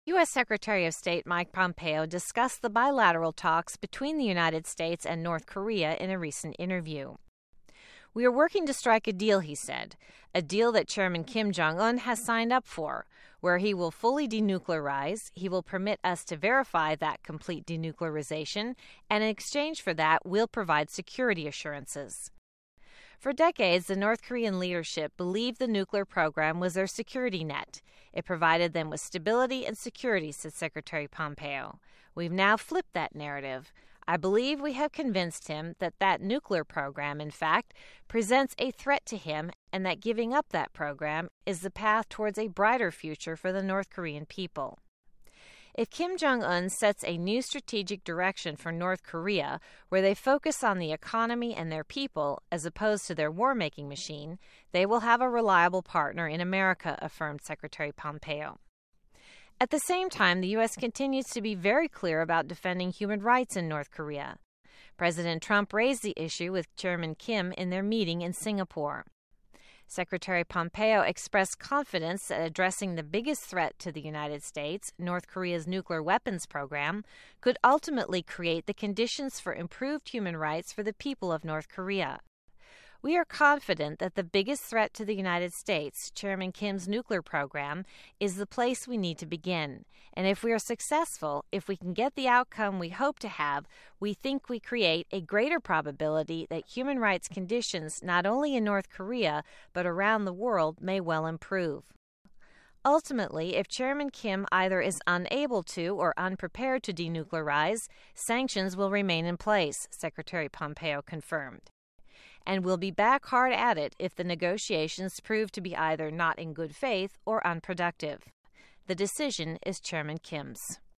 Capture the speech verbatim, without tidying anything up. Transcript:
U S. Secretary of State Mike Pompeo discussed the bilateral talks between the United States and North Korea in a recent interview. "We are working to strike a deal," he said, a deal that Chairman Kim Jong-un has signed up for, where he will fully denuclearize, he will permit us to verify that complete denuclearization, and in exchange for that, we'll provide security assurances. For decades, the North Korean leadership believed the nuclear program was their security net. It provided them with stability and security, said Secretary Pompeo. "We've now flipped that narrative. I believe we have convinced him that that nuclear program, in fact, presents a threat to him and that giving up that program is the path towards a brighter future for the North Korean people." If Kim Jong-un sets a new strategic direction for North Korea, where they focus on the economy and their people as opposed to their war-making machine, they will have a reliable partner in America, affirmed Secretary Pompeo. At the same time, the U S continues to be very clear about defending human rights in North Korea. President Trump raised the issue with Chairman Kim in their meeting in Singapore. Secretary Pompeo expressed confidence that addressing the biggest threat to the United States, North Korea's nuclear weapons program, could ultimately create the conditions for improved human rights for the people of North Korea. "We are confident that the biggest threat to the United States, Chairman Kim's nuclear program, is the place we need to begin. And if we are successful, if we can get the outcome we hope to have, we think we create a greater probability that human rights conditions not only in North Korea but around the world may well improve." Ultimately, if Chairman Kim either is unable to or unprepared to denuclearize, sanctions will remain in place, Secretary Pompeo confirmed. "And we'll be back hard at it if the negotiations prove to be either not in good faith or unproductive. The decision is Chairman Kim's."